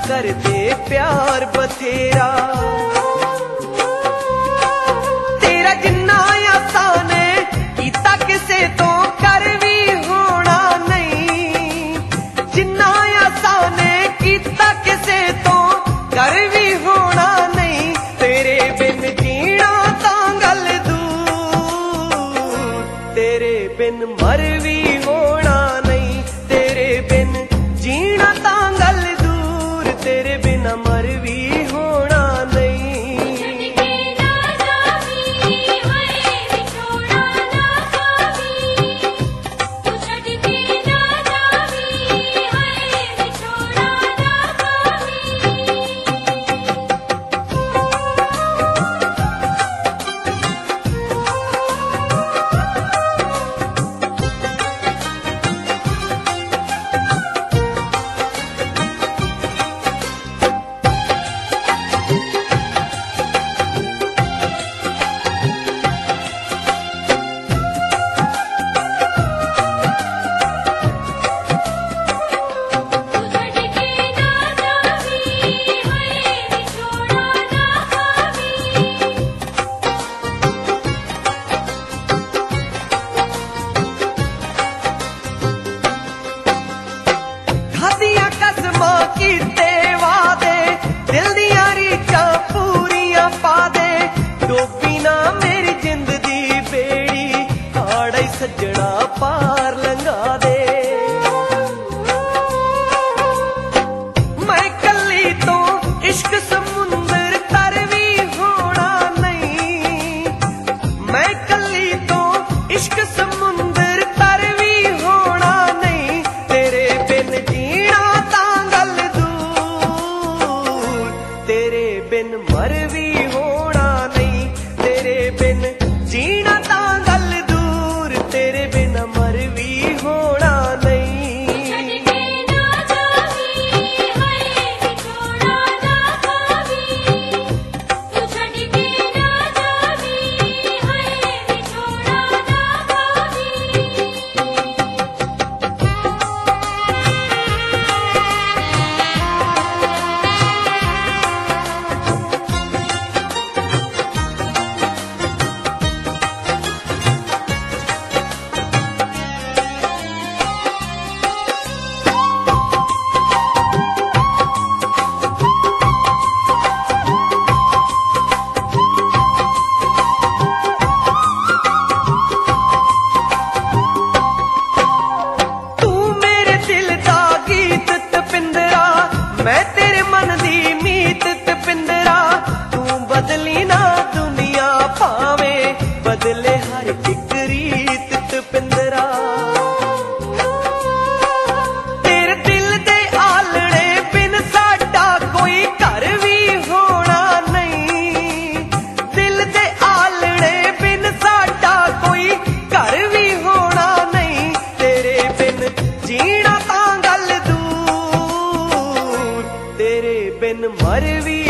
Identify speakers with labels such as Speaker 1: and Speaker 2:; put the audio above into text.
Speaker 1: करते प्यार बथेरा। तेरा जिन्ना आसान कीता किसे तो कर भी होना नहीं, जिन्ना आसान कीता किसे तो कर भी होना नहीं। तेरे बिन जीना तां गल दूर, तेरे बिन मर भी होना नहीं। तेरे बिन जीना तां गल दूर, तेरे बिना मर भी होना नहीं। कीते वादे दिल दियां रीचां पूरियां पा दे, डोबी ना मेरी जिंद दी बेड़ी, हाड़ा सज्जणा पार लंघा दे। मैं कली तो इश्क समुंदर तर भी होना नहीं, मैं कली तो इश्क समुंदर तर भी होना नहीं। तेरे बिन जीना तेरे बिन मर भी होना नहीं। तेरे बिन जीना तां गल दूर, तेरे बिना मर भी होना नहीं। मैं तेरे मन दी मीत तपिंदरा, तू बदली ना दुनिया भावे, बदले हर एक रीत तपिंदरा। तेरे दिल दे आलड़े बिन साडा कोई घर भी होना नहीं, दिल दे आलड़े बिन साडा कोई घर भी होना नहीं। तेरे बिन जीना तां गल दूर, तेरे बिन मर भी